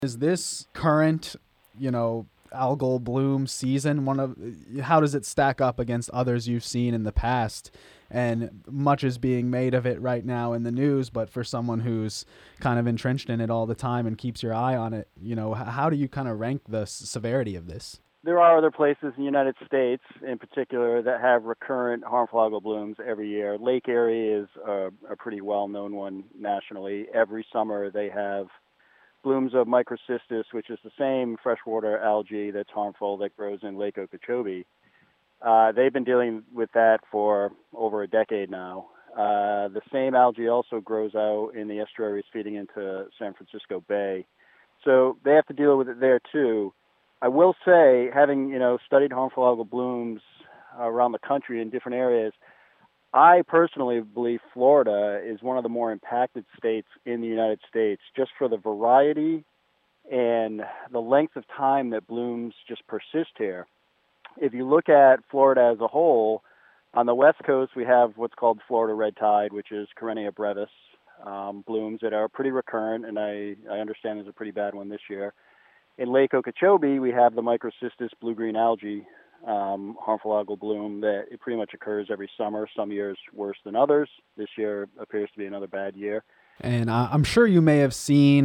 Is this current, algal bloom season how does it stack up against others you've seen in the past? And much is being made of it right now in the news, but for someone who's kind of entrenched in it all the time and keeps your eye on it, how do you kind of rank the severity of this? There are other places in the United States, in particular, that have recurrent harmful algal blooms every year. Lake Erie is a pretty well-known one nationally. Every summer they have blooms of microcystis, which is the same freshwater algae that's harmful that grows in Lake Okeechobee. They've been dealing with that for over a decade now. The same algae also grows out in the estuaries feeding into San Francisco Bay. So they have to deal with it there too. I will say, having studied harmful algal blooms around the country in different areas, I personally believe Florida is one of the more impacted states in the United States, just for the variety and the length of time that blooms just persist here. If you look at Florida as a whole, on the west coast we have what's called Florida red tide, which is Karenia brevis, blooms that are pretty recurrent, and I understand there's a pretty bad one this year. In Lake Okeechobee, we have the microcystis blue-green algae harmful algal bloom that it pretty much occurs every summer, some years worse than others. This year appears to be another bad year. And I'm sure you may have seen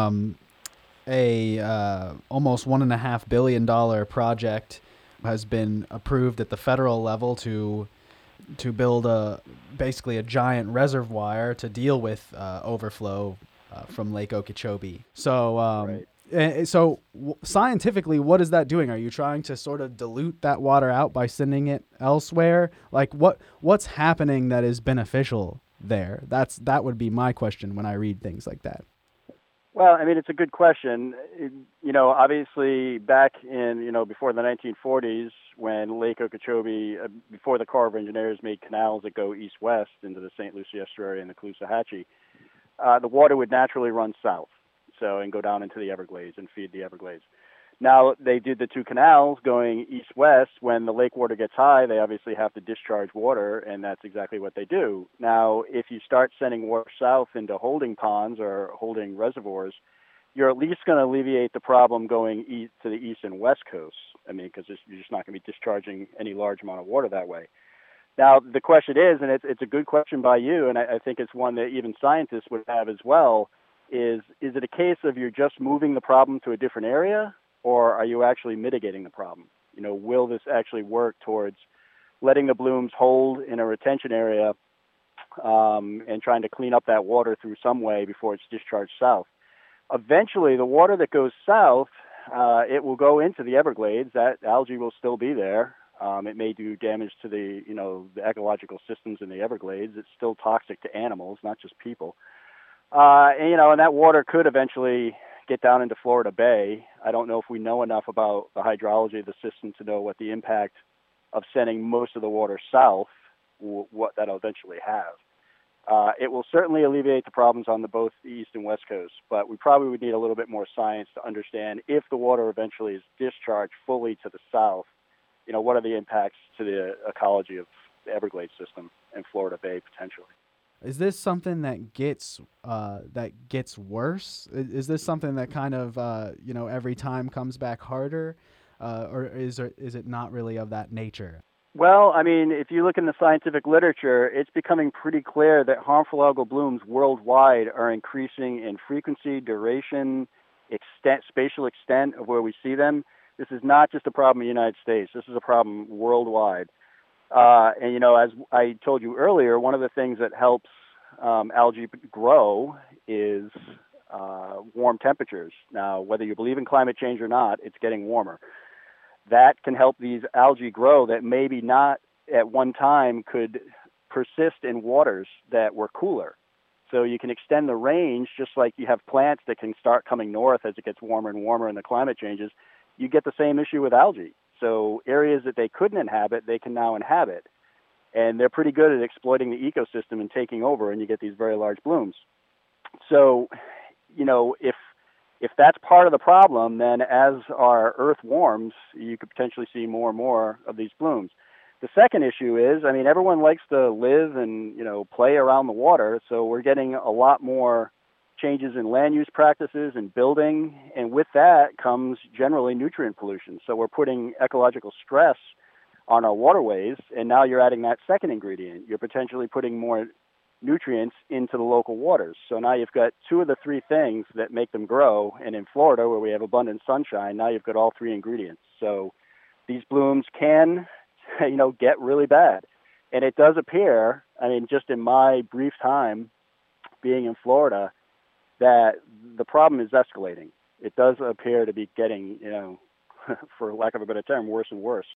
a almost $1.5 billion project has been approved at the federal level to build basically a giant reservoir to deal with overflow from Lake Okeechobee. So Right. Scientifically, what is that doing? Are you trying to sort of dilute that water out by sending it elsewhere? Like what's happening that is beneficial there? That would be my question when I read things like that. Well, I mean, it's a good question. Obviously back in, before the 1940s, when Lake Okeechobee, before the Corps of Engineers made canals that go east-west into the St. Lucie Estuary and the Caloosahatchee, the water would naturally run south, and go down into the Everglades and feed the Everglades. Now, they did the two canals going east-west. When the lake water gets high, they obviously have to discharge water, and that's exactly what they do. Now, if you start sending water south into holding ponds or holding reservoirs, you're at least going to alleviate the problem going east to the east and west coasts. I mean, because you're just not going to be discharging any large amount of water that way. Now, the question is, and it's a good question by you, and I think it's one that even scientists would have as well, is it a case of you're just moving the problem to a different area, or are you actually mitigating the problem? Will this actually work towards letting the blooms hold in a retention area and trying to clean up that water through some way before it's discharged south? Eventually, the water that goes south, it will go into the Everglades. That algae will still be there. It may do damage to the ecological systems in the Everglades. It's still toxic to animals, not just people. And that water could eventually get down into Florida Bay. I don't know if we know enough about the hydrology of the system to know what the impact of sending most of the water south, what that'll eventually have. It will certainly alleviate the problems on both the east and west coast, but we probably would need a little bit more science to understand if the water eventually is discharged fully to the south, what are the impacts to the ecology of the Everglades system and Florida Bay potentially. Is this something that gets worse? Is this something that kind of every time comes back harder, or is it not really of that nature? Well, I mean, if you look in the scientific literature, it's becoming pretty clear that harmful algal blooms worldwide are increasing in frequency, duration, spatial extent of where we see them. This is not just a problem in the United States. This is a problem worldwide. As I told you earlier, one of the things that helps algae grow is warm temperatures. Now, whether you believe in climate change or not, it's getting warmer. That can help these algae grow that maybe not at one time could persist in waters that were cooler. So you can extend the range, just like you have plants that can start coming north as it gets warmer and warmer and the climate changes. You get the same issue with algae. So areas that they couldn't inhabit, they can now inhabit. And they're pretty good at exploiting the ecosystem and taking over, and you get these very large blooms. So, if that's part of the problem, then as our Earth warms, you could potentially see more and more of these blooms. The second issue is, everyone likes to live and, play around the water, so we're getting a lot more changes in land use practices and building, and with that comes generally nutrient pollution. So we're putting ecological stress on our waterways, and now you're adding that second ingredient. You're potentially putting more nutrients into the local waters. So now you've got two of the three things that make them grow, and in Florida, where we have abundant sunshine, now you've got all three ingredients. So these blooms can, get really bad. And it does appear, just in my brief time being in Florida, that the problem is escalating. It does appear to be getting, for lack of a better term, worse and worse.